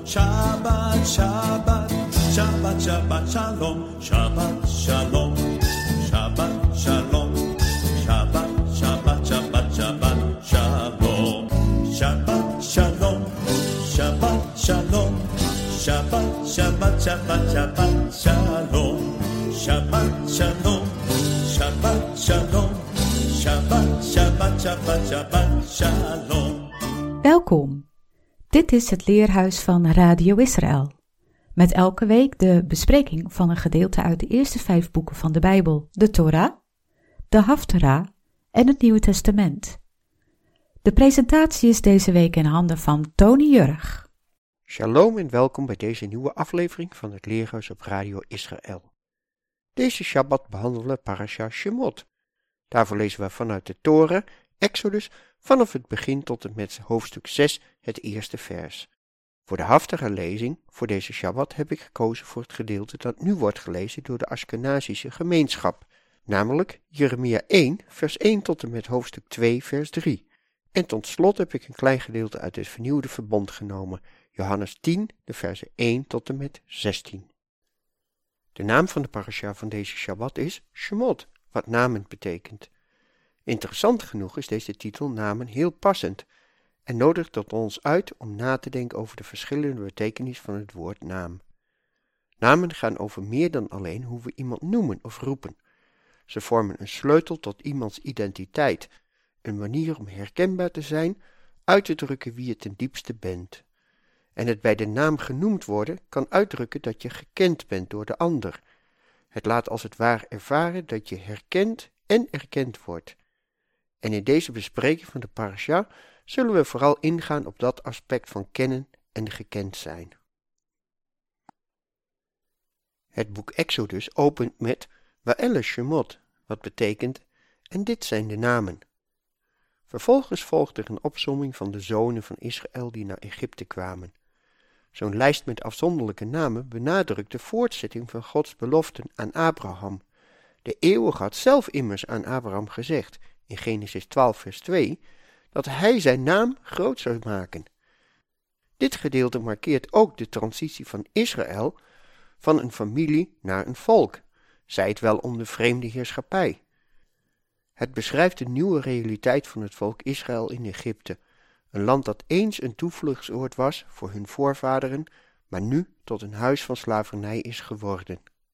Shabbat, Shabbat, Shabbat, Shabbat, Shalom, Shabbat, Shalom, Shabbat, Shalom, Shabbat, Shabbat, Shabbat, Shabbat, Shalom, Shabbat, Shalom, Shabbat, Shalom, Shabbat, Shabbat, Shabbat, Shabbat, Shalom, Shabbat, Shalom, Shabbat, Shalom, Shabbat, Shabbat, Shabbat, Shabbat, Shalom. Welkom. Dit is het Leerhuis van Radio Israël. Met elke week de bespreking van een gedeelte uit de eerste 5 boeken van de Bijbel, de Torah, de Haftarah en het Nieuwe Testament. De presentatie is deze week in handen van Tony Jurg. Shalom en welkom bij deze nieuwe aflevering van het Leerhuis op Radio Israël. Deze Shabbat behandelen we Parasha Shemot. Daarvoor lezen we vanuit de Torah, Exodus, vanaf het begin tot en met hoofdstuk 6, het eerste vers. Voor de Haftarah lezing voor deze Shabbat heb ik gekozen voor het gedeelte dat nu wordt gelezen door de Ashkenazische gemeenschap, namelijk Jeremia 1, vers 1 tot en met hoofdstuk 2, vers 3. En tot slot heb ik een klein gedeelte uit het vernieuwde verbond genomen, Johannes 10, de versen 1 tot en met 16. De naam van de parasha van deze Shabbat is Shemot, wat namen betekent. Interessant genoeg is deze titel namen heel passend en nodigt tot ons uit om na te denken over de verschillende betekenis van het woord naam. Namen gaan over meer dan alleen hoe we iemand noemen of roepen. Ze vormen een sleutel tot iemands identiteit, een manier om herkenbaar te zijn, uit te drukken wie je ten diepste bent. En het bij de naam genoemd worden kan uitdrukken dat je gekend bent door de ander. Het laat als het ware ervaren dat je herkend en erkend wordt. En in deze bespreking van de parasha zullen we vooral ingaan op dat aspect van kennen en gekend zijn. Het boek Exodus opent met Wa'ele Shemot, wat betekent, en dit zijn de namen. Vervolgens volgt er een opsomming van de zonen van Israël die naar Egypte kwamen. Zo'n lijst met afzonderlijke namen benadrukt de voortzetting van Gods beloften aan Abraham. De Eeuwige had zelf immers aan Abraham gezegd, in Genesis 12 vers 2, dat hij zijn naam groot zou maken. Dit gedeelte markeert ook de transitie van Israël van een familie naar een volk, zij het wel onder vreemde heerschappij. Het beschrijft de nieuwe realiteit van het volk Israël in Egypte, een land dat eens een toevluchtsoord was voor hun voorvaderen, maar nu tot een huis van slavernij is geworden.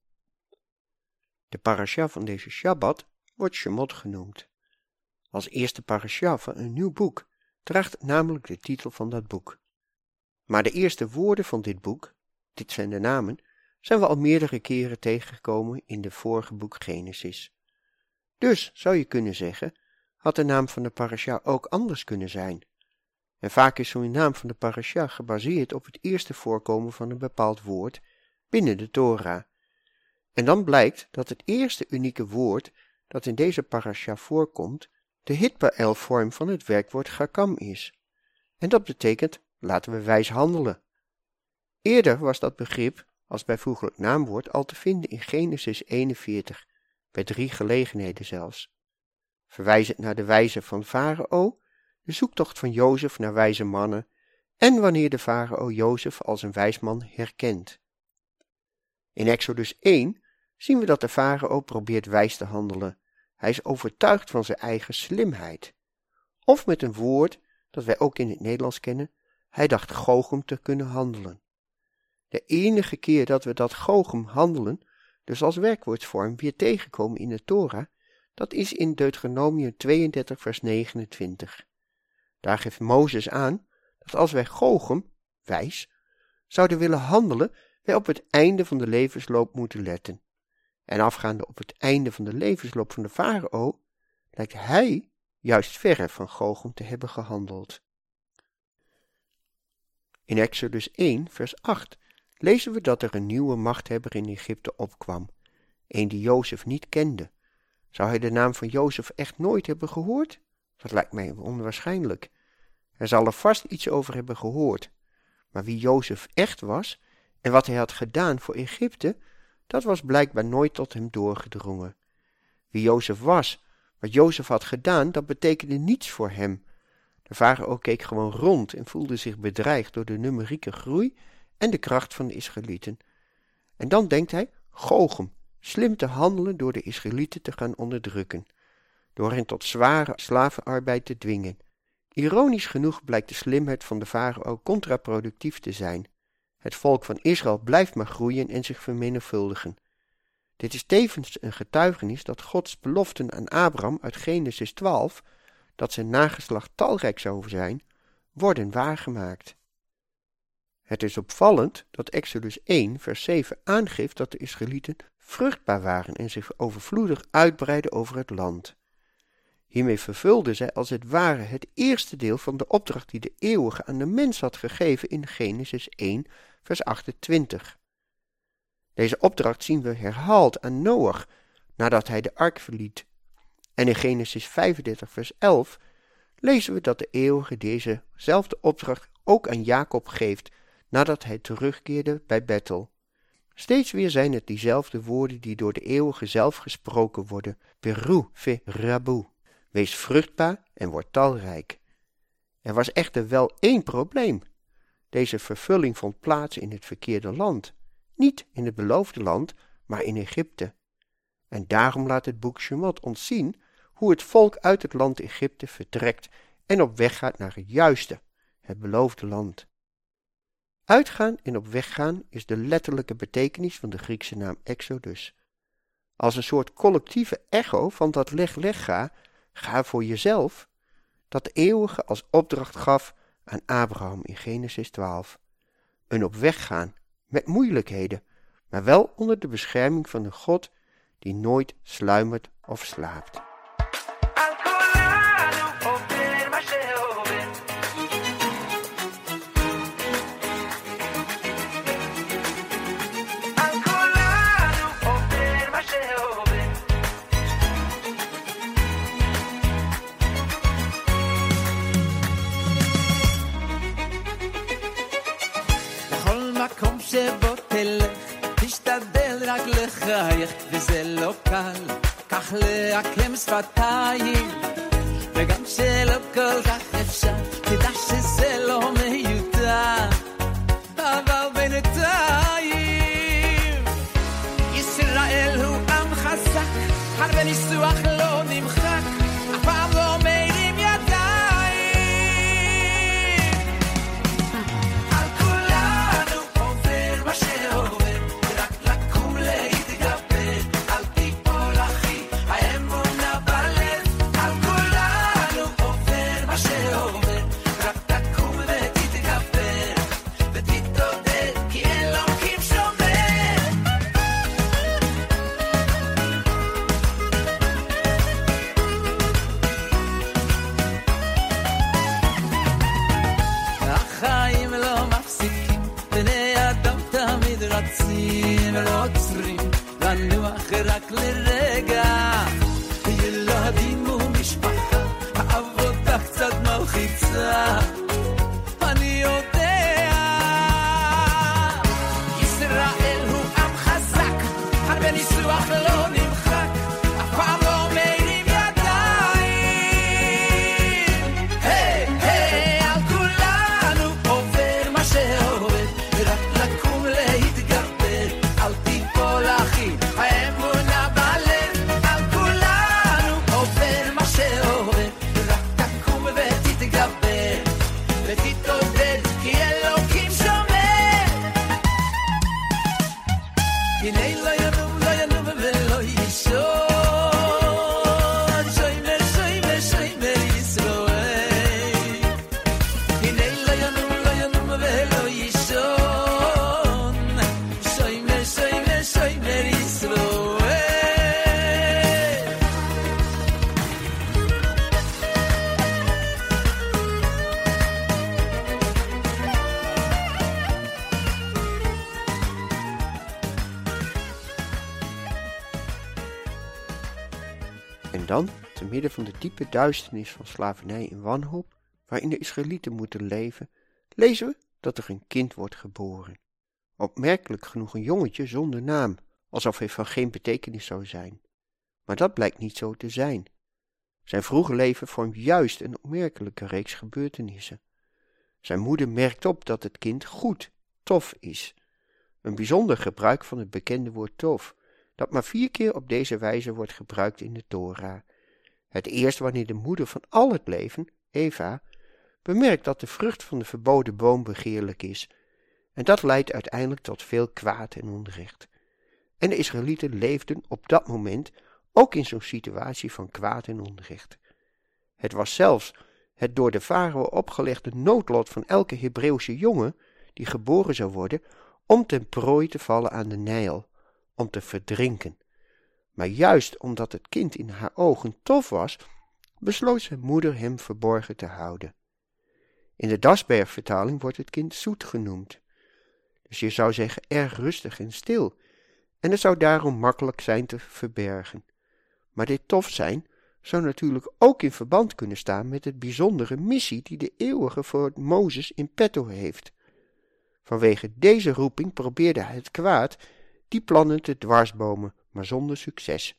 De parasha van deze Shabbat wordt Shemot genoemd. Als eerste parasha van een nieuw boek draagt het namelijk de titel van dat boek. Maar de eerste woorden van dit boek, dit zijn de namen, zijn we al meerdere keren tegengekomen in de vorige boek Genesis. Dus, zou je kunnen zeggen, had de naam van de parasha ook anders kunnen zijn. En vaak is zo'n naam van de parasha gebaseerd op het eerste voorkomen van een bepaald woord binnen de Torah. En dan blijkt dat het eerste unieke woord dat in deze parasha voorkomt, de hitpael-vorm van het werkwoord chakam is. En dat betekent, laten we wijs handelen. Eerder was dat begrip als bijvoeglijk naamwoord al te vinden in Genesis 41, bij 3 gelegenheden zelfs. Verwijzend naar de wijze van Farao, de zoektocht van Jozef naar wijze mannen en wanneer de farao Jozef als een wijs man herkent. In Exodus 1 zien we dat de farao probeert wijs te handelen. Hij is overtuigd van zijn eigen slimheid. Of met een woord dat wij ook in het Nederlands kennen, hij dacht Gochem te kunnen handelen. De enige keer dat we dat Gochem handelen, dus als werkwoordsvorm, weer tegenkomen in de Torah, dat is in Deuteronomium 32 vers 29. Daar geeft Mozes aan dat als wij Gochem, wijs, zouden willen handelen, wij op het einde van de levensloop moeten letten. En afgaande op het einde van de levensloop van de farao, lijkt hij juist verre van Gochem te hebben gehandeld. In Exodus 1 vers 8 lezen we dat er een nieuwe machthebber in Egypte opkwam, een die Jozef niet kende. Zou hij de naam van Jozef echt nooit hebben gehoord? Dat lijkt mij onwaarschijnlijk. Hij zal er vast iets over hebben gehoord. Maar wie Jozef echt was en wat hij had gedaan voor Egypte, dat was blijkbaar nooit tot hem doorgedrongen. Wie Jozef was, wat Jozef had gedaan, dat betekende niets voor hem. De farao keek gewoon rond en voelde zich bedreigd door de numerieke groei en de kracht van de Israëlieten. En dan denkt hij, Gochem, slim te handelen door de Israëlieten te gaan onderdrukken, door hen tot zware slavenarbeid te dwingen. Ironisch genoeg blijkt de slimheid van de farao contraproductief te zijn. Het volk van Israël blijft maar groeien en zich vermenigvuldigen. Dit is tevens een getuigenis dat Gods beloften aan Abraham uit Genesis 12, dat zijn nageslacht talrijk zou zijn, worden waargemaakt. Het is opvallend dat Exodus 1 vers 7 aangeeft dat de Israëlieten vruchtbaar waren en zich overvloedig uitbreidden over het land. Hiermee vervulden zij als het ware het eerste deel van de opdracht die de Eeuwige aan de mens had gegeven in Genesis 1 vers 28. Deze opdracht zien we herhaald aan Noach nadat hij de ark verliet. En in Genesis 35 vers 11 lezen we dat de Eeuwige dezezelfde opdracht ook aan Jacob geeft nadat hij terugkeerde bij Bethel. Steeds weer zijn het diezelfde woorden die door de Eeuwige zelf gesproken worden. Peru ve rabu. Wees vruchtbaar en word talrijk. Er was echter wel één probleem. Deze vervulling vond plaats in het verkeerde land. Niet in het beloofde land, maar in Egypte. En daarom laat het boek Shemot ons zien hoe het volk uit het land Egypte vertrekt en op weg gaat naar het juiste, het beloofde land. Uitgaan en op weg gaan is de letterlijke betekenis van de Griekse naam Exodus. Als een soort collectieve echo van dat ga voor jezelf, dat de Eeuwige als opdracht gaf aan Abraham in Genesis 12. Een op weg gaan, met moeilijkheden, maar wel onder de bescherming van een God die nooit sluimert of slaapt. מקום שבו תלך, תשתדל רק לחייך, וזה לא קל, כך לעקם שפתיים, וגם שלא כל כך אפשר, תדע שזה לא מיותר, אבל בינתיים, ישראל הוא עם חזק, הרבה ניסוח לא נמחק, אף פעם לא מרים ידיים. ולא עוצרים, לנוח רק לרגע, ילדים ומשפחה, העבודה קצת מלחיצה, אני יודע, ישראל הוא עם חזק, הרבה ניסוח לא נמחק, אף פעם לא מרים ידיים, היי, היי, על כולנו עובר מה שעובר, רק לקום להתגבר, אל תיפול אחי, האמונה בלב, על כולנו עובר מה שעובר, רק תקום ותתגבר, ותתעודד, כי אלוקים שומר. הנה לא ינום, לא ינום ולא יישון, שוימר, שוימר, שוימר ישראל. הנה לא ינום, לא ינום ולא יישון, שוימר, שוימר, שוימר ישראל. En dan, te midden van de diepe duisternis van slavernij en wanhoop, waarin de Israëlieten moeten leven, lezen we dat er een kind wordt geboren. Opmerkelijk genoeg een jongetje zonder naam, alsof hij van geen betekenis zou zijn. Maar dat blijkt niet zo te zijn. Zijn vroege leven vormt juist een opmerkelijke reeks gebeurtenissen. Zijn moeder merkt op dat het kind goed tof is. Een bijzonder gebruik van het bekende woord tof, dat maar 4 keer op deze wijze wordt gebruikt in de Torah. Het eerst wanneer de moeder van al het leven, Eva, bemerkt dat de vrucht van de verboden boom begeerlijk is. En dat leidt uiteindelijk tot veel kwaad en onrecht. En de Israëlieten leefden op dat moment ook in zo'n situatie van kwaad en onrecht. Het was zelfs het door de farao opgelegde noodlot van elke Hebreeuwse jongen die geboren zou worden, om ten prooi te vallen aan de Nijl, om te verdrinken. Maar juist omdat het kind in haar ogen tof was, besloot zijn moeder hem verborgen te houden. In de Dasberg-vertaling wordt het kind zoet genoemd. Dus je zou zeggen erg rustig en stil, en het zou daarom makkelijk zijn te verbergen. Maar dit tof zijn zou natuurlijk ook in verband kunnen staan met het bijzondere missie die de Eeuwige voor Mozes in petto heeft. Vanwege deze roeping probeerde het kwaad die plannen te dwarsbomen, maar zonder succes.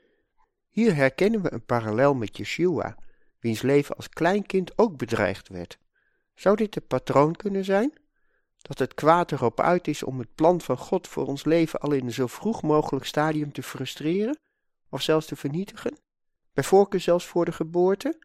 Hier herkennen we een parallel met Yeshua, wiens leven als kleinkind ook bedreigd werd. Zou dit het patroon kunnen zijn? Dat het kwaad erop uit is om het plan van God voor ons leven al in een zo vroeg mogelijk stadium te frustreren, of zelfs te vernietigen? Bij voorkeur zelfs voor de geboorte?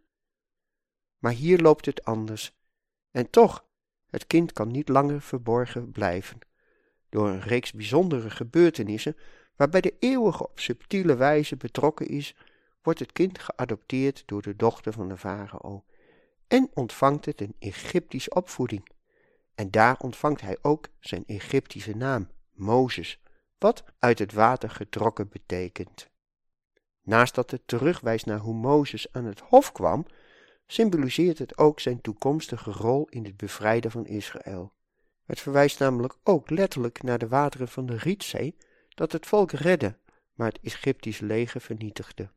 Maar hier loopt het anders. En toch, het kind kan niet langer verborgen blijven. Door een reeks bijzondere gebeurtenissen, waarbij de Eeuwige op subtiele wijze betrokken is, wordt het kind geadopteerd door de dochter van de farao en ontvangt het een Egyptische opvoeding. En daar ontvangt hij ook zijn Egyptische naam, Mozes, wat uit het water getrokken betekent. Naast dat het terugwijst naar hoe Mozes aan het hof kwam, symboliseert het ook zijn toekomstige rol in het bevrijden van Israël. Het verwijst namelijk ook letterlijk naar de wateren van de Rietzee, dat het volk redde, maar het Egyptische leger vernietigde.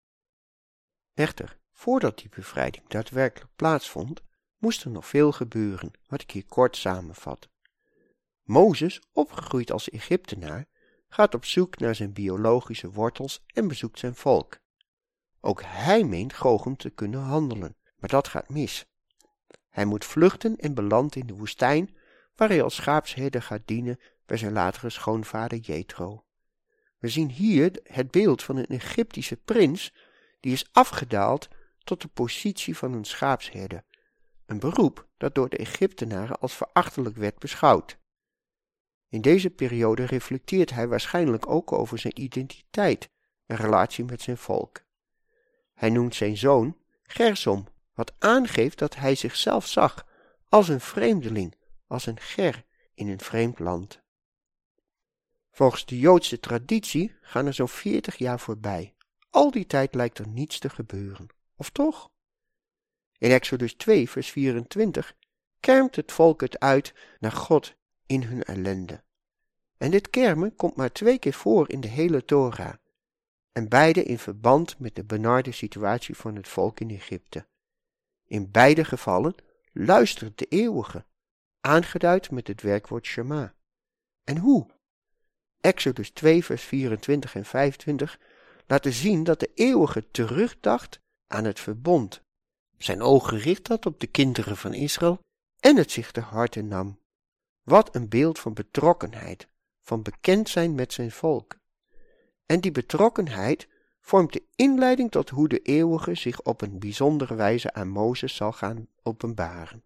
Echter, voordat die bevrijding daadwerkelijk plaatsvond, moest er nog veel gebeuren, wat ik hier kort samenvat. Mozes, opgegroeid als Egyptenaar, gaat op zoek naar zijn biologische wortels en bezoekt zijn volk. Ook hij meent Gochem te kunnen handelen, maar dat gaat mis. Hij moet vluchten en belandt in de woestijn, waar hij als schaapsherder gaat dienen bij zijn latere schoonvader Jethro. We zien hier het beeld van een Egyptische prins die is afgedaald tot de positie van een schaapsherder, een beroep dat door de Egyptenaren als verachtelijk werd beschouwd. In deze periode reflecteert hij waarschijnlijk ook over zijn identiteit en relatie met zijn volk. Hij noemt zijn zoon Gersom, wat aangeeft dat hij zichzelf zag als een vreemdeling, als een ger in een vreemd land. Volgens de Joodse traditie gaan er zo'n 40 jaar voorbij. Al die tijd lijkt er niets te gebeuren, of toch? In Exodus 2 vers 24 kermt het volk het uit naar God in hun ellende. En dit kermen komt maar 2 keer voor in de hele Torah, en beide in verband met de benarde situatie van het volk in Egypte. In beide gevallen luistert de Eeuwige, aangeduid met het werkwoord Shema. En hoe? Exodus 2 vers 24 en 25 laten zien dat de Eeuwige terugdacht aan het verbond, zijn oog gericht had op de kinderen van Israël en het zich ter harte nam. Wat een beeld van betrokkenheid, van bekend zijn met zijn volk. En die betrokkenheid vormt de inleiding tot hoe de Eeuwige zich op een bijzondere wijze aan Mozes zal gaan openbaren.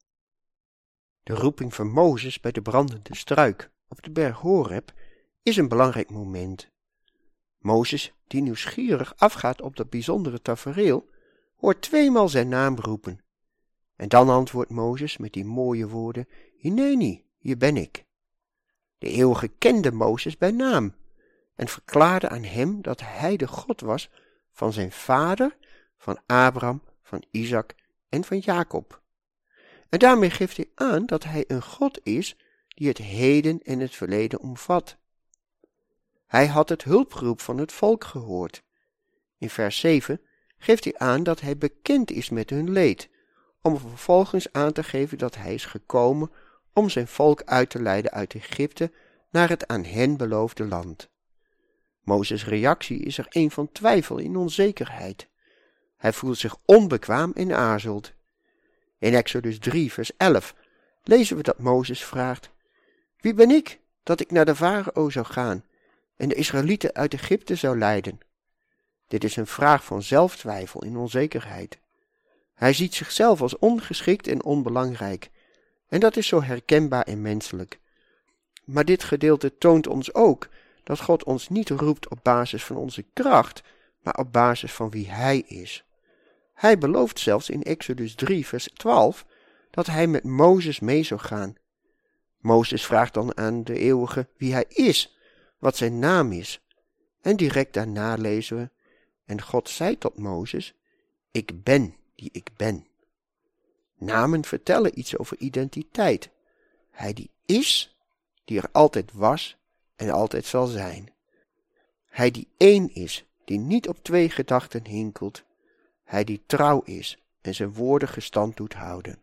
De roeping van Mozes bij de brandende struik op de berg Horeb is een belangrijk moment. Mozes, die nieuwsgierig afgaat op dat bijzondere tafereel, hoort 2 maal zijn naam roepen. En dan antwoordt Mozes met die mooie woorden: Hineni, hier ben ik. De Eeuwige kende Mozes bij naam en verklaarde aan hem dat hij de God was van zijn vader, van Abraham, van Isaac en van Jacob. En daarmee geeft hij aan dat hij een God is die het heden en het verleden omvat. Hij had het hulpgeroep van het volk gehoord. In vers 7 geeft hij aan dat hij bekend is met hun leed, om vervolgens aan te geven dat hij is gekomen om zijn volk uit te leiden uit Egypte naar het aan hen beloofde land. Mozes' reactie is er een van twijfel en onzekerheid. Hij voelt zich onbekwaam en aarzelt. In Exodus 3 vers 11 lezen we dat Mozes vraagt: Wie ben ik, dat ik naar de farao zou gaan en de Israëlieten uit Egypte zou leiden? Dit is een vraag van zelftwijfel en onzekerheid. Hij ziet zichzelf als ongeschikt en onbelangrijk, en dat is zo herkenbaar en menselijk. Maar dit gedeelte toont ons ook dat God ons niet roept op basis van onze kracht, maar op basis van wie Hij is. Hij belooft zelfs in Exodus 3 vers 12 dat Hij met Mozes mee zou gaan. Mozes vraagt dan aan de Eeuwige wie Hij is, wat zijn naam is. En direct daarna lezen we: en God zei tot Mozes: ik ben die ik ben. Namen vertellen iets over identiteit. Hij die is, die er altijd was en altijd zal zijn. Hij die één is, die niet op twee gedachten hinkelt. Hij die trouw is en zijn woorden gestand doet houden.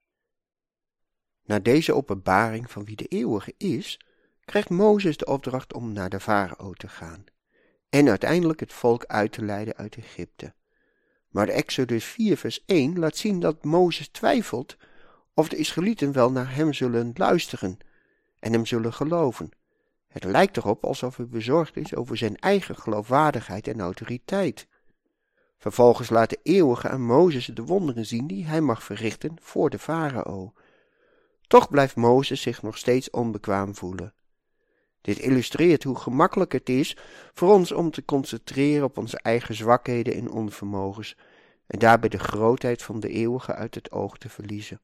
Na deze openbaring van wie de Eeuwige is, krijgt Mozes de opdracht om naar de farao te gaan en uiteindelijk het volk uit te leiden uit Egypte. Maar de Exodus 4 vers 1 laat zien dat Mozes twijfelt of de Israëlieten wel naar hem zullen luisteren en hem zullen geloven. Het lijkt erop alsof hij bezorgd is over zijn eigen geloofwaardigheid en autoriteit. Vervolgens laat de Eeuwige aan Mozes de wonderen zien die hij mag verrichten voor de farao. Toch blijft Mozes zich nog steeds onbekwaam voelen. Dit illustreert hoe gemakkelijk het is voor ons om te concentreren op onze eigen zwakheden en onvermogens en daarbij de grootheid van de Eeuwige uit het oog te verliezen.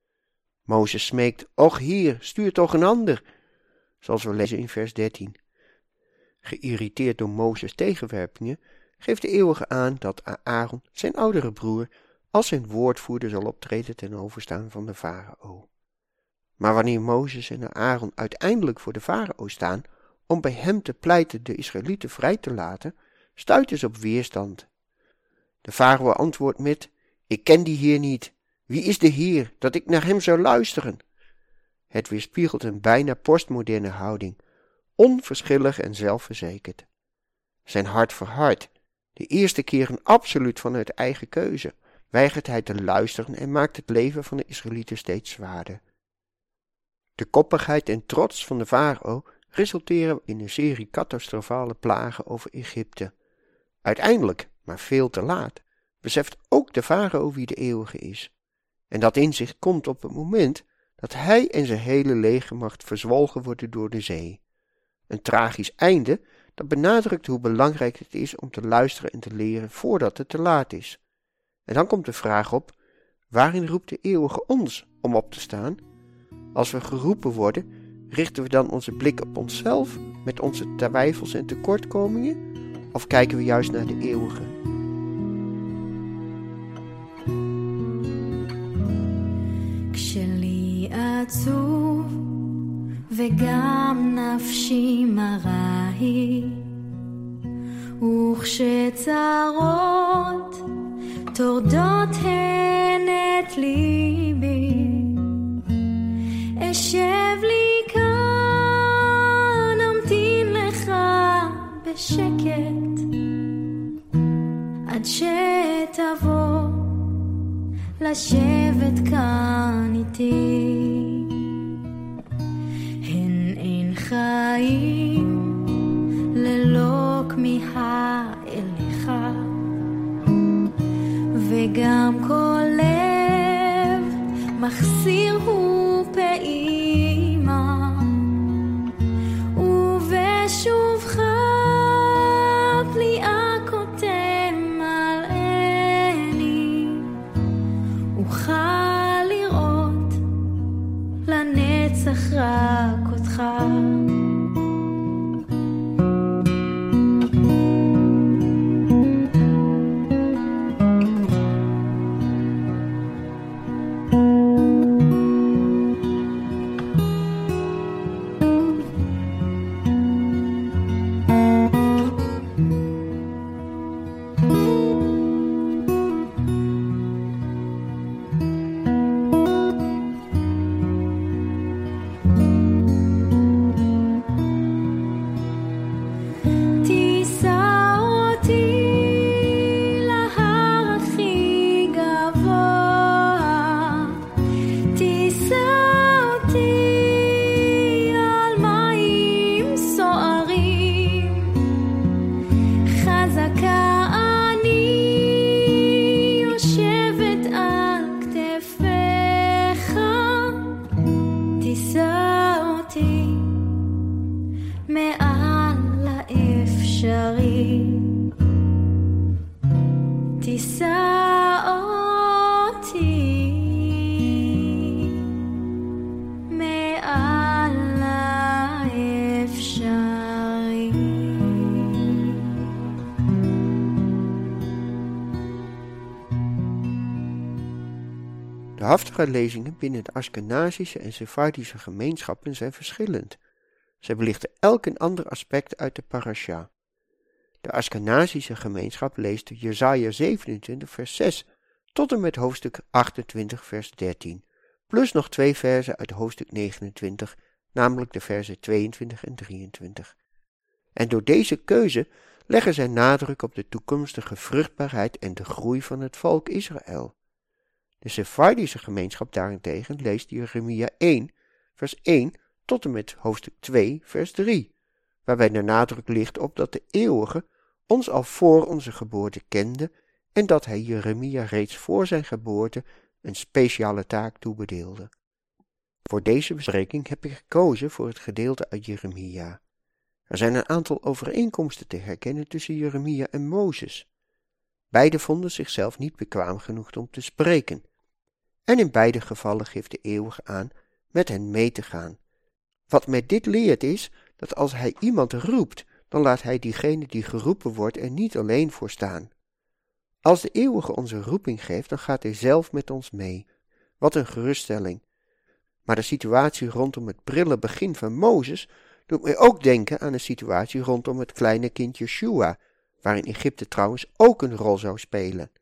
Mozes smeekt: och Heer, stuur toch een ander, zoals we lezen in vers 13. Geïrriteerd door Mozes' tegenwerpingen geeft de Eeuwige aan dat Aaron, zijn oudere broer, als zijn woordvoerder zal optreden ten overstaan van de farao. Maar wanneer Mozes en Aaron uiteindelijk voor de farao staan om bij hem te pleiten de Israëlieten vrij te laten, stuiten ze op weerstand. De farao antwoordt met: ik ken die Heer niet. Wie is de Heer, dat ik naar hem zou luisteren? Het weerspiegelt een bijna postmoderne houding, onverschillig en zelfverzekerd. Zijn hart verhardt, de eerste keren absoluut vanuit eigen keuze, weigert hij te luisteren en maakt het leven van de Israëlieten steeds zwaarder. De koppigheid en trots van de farao resulteren in een serie catastrofale plagen over Egypte. Uiteindelijk, maar veel te laat, beseft ook de farao wie de Eeuwige is. En dat inzicht komt op het moment dat hij en zijn hele legermacht verzwolgen worden door de zee. Een tragisch einde dat benadrukt hoe belangrijk het is om te luisteren en te leren voordat het te laat is. En dan komt de vraag op: waarin roept de Eeuwige ons om op te staan? Als we geroepen worden, richten we dan onze blik op onszelf met onze twijfels en tekortkomingen? Of kijken we juist naar de Eeuwige? כשלי עצוב וגם נפשי מרה היא וכשצרות טורדות הן את ליבי אשב לי כאן אמתין לך בשקט עד שתבוא לשבת כאן איתי הן אין חיים ללא כמיהה אליך וגם כל לב מחסיר הוא פעימה ובשובך פליאה קוטם על עיני אוכל לראות לנצח רק אותך אפשרי תישא אותי מעל האפשרי. De haftige lezingen binnen de Askenazische en Sephardische gemeenschappen zijn verschillend. Zij belichten elk een ander aspect uit de parasha. De Askenazische gemeenschap leest Jesaja 27 vers 6 tot en met hoofdstuk 28 vers 13, plus nog 2 verzen uit hoofdstuk 29, namelijk de verzen 22 en 23. En door deze keuze leggen zij nadruk op de toekomstige vruchtbaarheid en de groei van het volk Israël. De Sephardische gemeenschap daarentegen leest Jeremia 1 vers 1 tot en met hoofdstuk 2 vers 3, waarbij de nadruk ligt op dat de Eeuwige ons al voor onze geboorte kende en dat hij Jeremia reeds voor zijn geboorte een speciale taak toebedeelde. Voor deze bespreking heb ik gekozen voor het gedeelte uit Jeremia. Er zijn een aantal overeenkomsten te herkennen tussen Jeremia en Mozes. Beide vonden zichzelf niet bekwaam genoeg om te spreken. En in beide gevallen geeft de Eeuwige aan met hen mee te gaan. Wat mij dit leert is, dat als hij iemand roept, dan laat hij diegene die geroepen wordt er niet alleen voor staan. Als de Eeuwige onze roeping geeft, dan gaat hij zelf met ons mee. Wat een geruststelling. Maar de situatie rondom het prille begin van Mozes doet mij ook denken aan de situatie rondom het kleine kind Yeshua, waarin Egypte trouwens ook een rol zou spelen.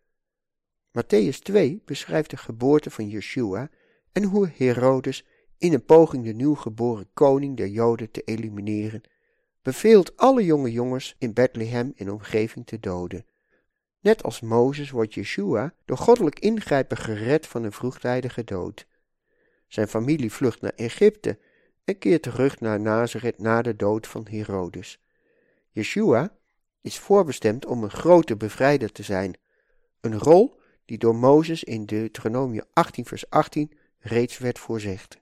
Mattheüs 2 beschrijft de geboorte van Yeshua en hoe Herodes, in een poging de nieuwgeboren koning der Joden te elimineren, beveelt alle jonge jongens in Bethlehem en omgeving te doden. Net als Mozes wordt Yeshua door goddelijk ingrijpen gered van een vroegtijdige dood. Zijn familie vlucht naar Egypte en keert terug naar Nazareth na de dood van Herodes. Yeshua is voorbestemd om een grote bevrijder te zijn, een rol die door Mozes in Deuteronomium 18 vers 18 reeds werd voorzegd.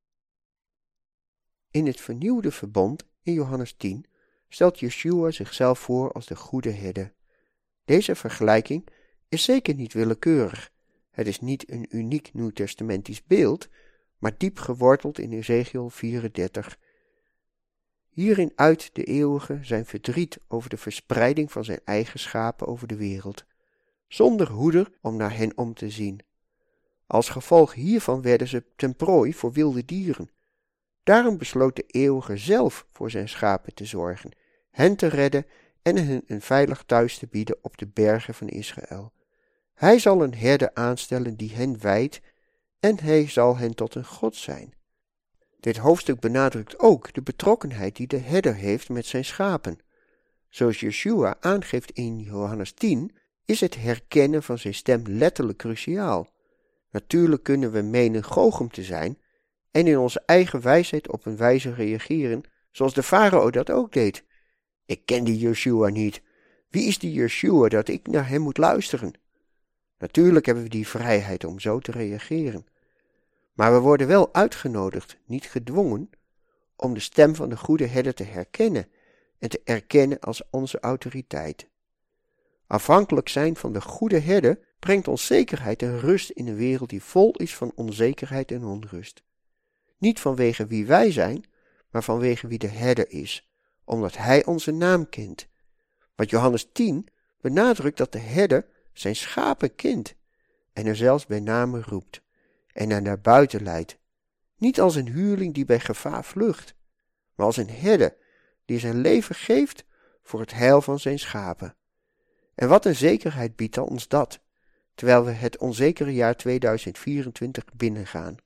In het vernieuwde verbond in Johannes 10 stelt Yeshua zichzelf voor als de goede herder. Deze vergelijking is zeker niet willekeurig. Het is niet een uniek nieuwtestamentisch beeld, maar diep geworteld in Ezekiel 34. Hierin uit de Eeuwige zijn verdriet over de verspreiding van zijn eigen schapen over de wereld, zonder hoeder om naar hen om te zien. Als gevolg hiervan werden ze ten prooi voor wilde dieren. Daarom besloot de Eeuwige zelf voor zijn schapen te zorgen, hen te redden en hen een veilig thuis te bieden op de bergen van Israël. Hij zal een herder aanstellen die hen wijdt en hij zal hen tot een God zijn. Dit hoofdstuk benadrukt ook de betrokkenheid die de herder heeft met zijn schapen. Zoals Yeshua aangeeft in Johannes 10, is het herkennen van zijn stem letterlijk cruciaal. Natuurlijk kunnen we menen Gochem te zijn en in onze eigen wijsheid op een wijze reageren zoals de farao dat ook deed. Ik ken die Yeshua niet. Wie is die Yeshua dat ik naar hem moet luisteren? Natuurlijk hebben we die vrijheid om zo te reageren. Maar we worden wel uitgenodigd, niet gedwongen, om de stem van de goede herder te herkennen en te erkennen als onze autoriteit. Afhankelijk zijn van de goede herder brengt ons zekerheid en rust in een wereld die vol is van onzekerheid en onrust. Niet vanwege wie wij zijn, maar vanwege wie de herder is, omdat hij onze naam kent. Want Johannes 10 benadrukt dat de herder zijn schapen kent en er zelfs bij name roept en hen naar buiten leidt. Niet als een huurling die bij gevaar vlucht, maar als een herder die zijn leven geeft voor het heil van zijn schapen. En wat een zekerheid biedt ons dat, terwijl we het onzekere jaar 2024 binnengaan.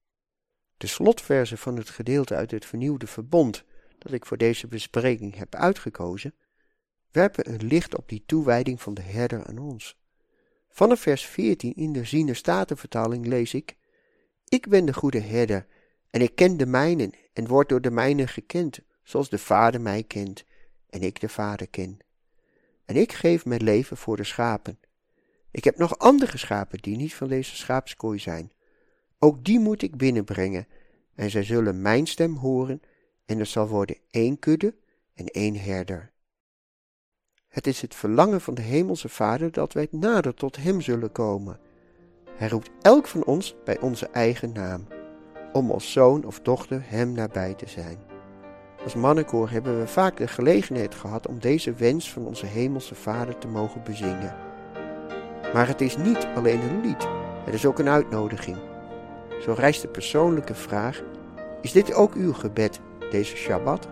De slotverzen van het gedeelte uit het vernieuwde verbond dat ik voor deze bespreking heb uitgekozen, werpen een licht op die toewijding van de herder aan ons. Vanaf vers 14 in de Ziene Statenvertaling lees ik: Ik ben de goede herder, en ik ken de mijnen, en word door de mijnen gekend, zoals de Vader mij kent, en ik de Vader ken. En ik geef mijn leven voor de schapen. Ik heb nog andere schapen die niet van deze schaapskooi zijn. Ook die moet ik binnenbrengen, en zij zullen mijn stem horen, en er zal worden 1 kudde en 1 herder. Het is het verlangen van de Hemelse Vader dat wij nader tot Hem zullen komen. Hij roept elk van ons bij onze eigen naam, om als zoon of dochter Hem nabij te zijn. Als mannenkoor hebben we vaak de gelegenheid gehad om deze wens van onze Hemelse Vader te mogen bezingen. Maar het is niet alleen een lied, het is ook een uitnodiging. Zo rijst de persoonlijke vraag: is dit ook uw gebed deze Shabbat?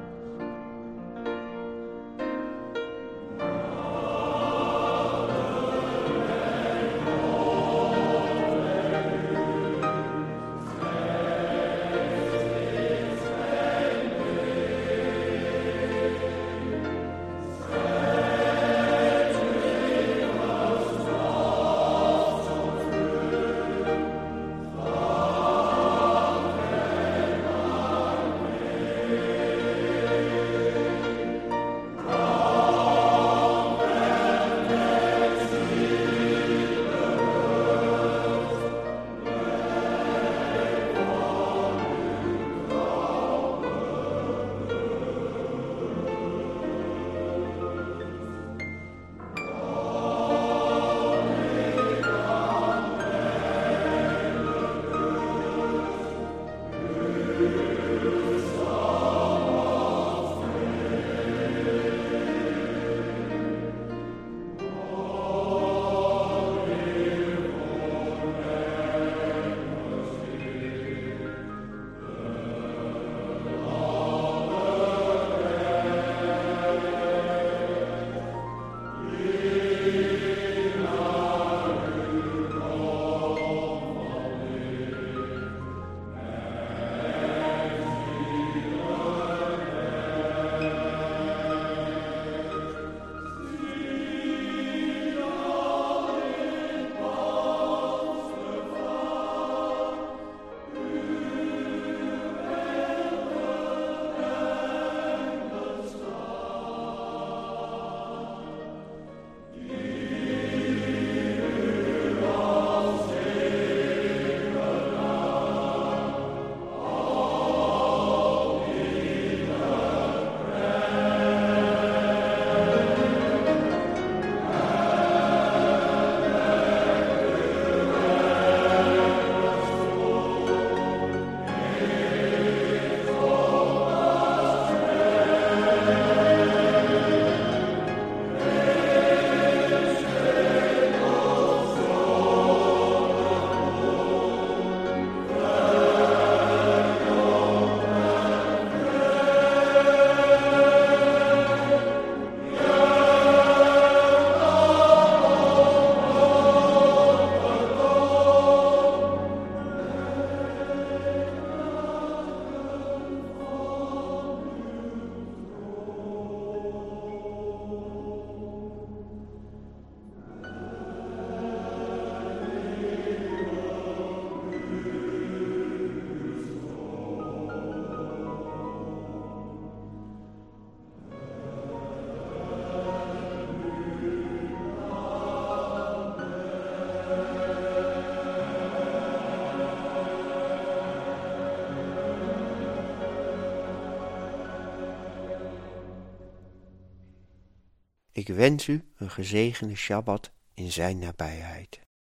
Ik wens u een gezegende Shabbat in zijn nabijheid.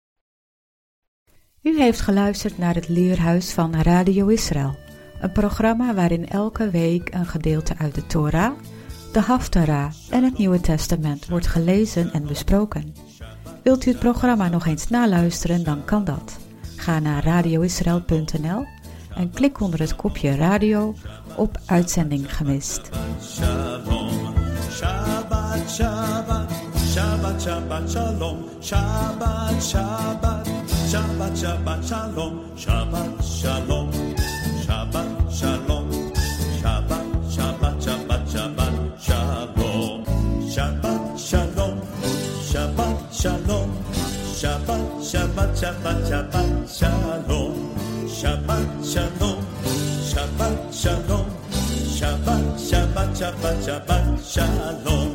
U heeft geluisterd naar het Leerhuis van Radio Israël, een programma waarin elke week een gedeelte uit de Torah, de Haftarah en het Nieuwe Testament wordt gelezen en besproken. Wilt u het programma nog eens naluisteren, dan kan dat. Ga naar radioisrael.nl en klik onder het kopje radio op uitzending gemist. Shalom, Shabbat, Shabbat, Shabbat, Shabbat, Shalom, Shabbat, Shabbat, Shabbat, Shabbat, Shalom, Shabbat, Shalom, Shabbat, Shalom, Shabbat, Shabbat, Shabbat, Shabbat, Shalom, Shabbat, Shalom, Shabbat, Shalom, Shabbat, Shabbat, Shabbat, Shabbat, Shalom, Shabbat, Shalom, Shabbat, Shalom, Shabbat, Shabbat, Shabbat, Shabbat, Shalom.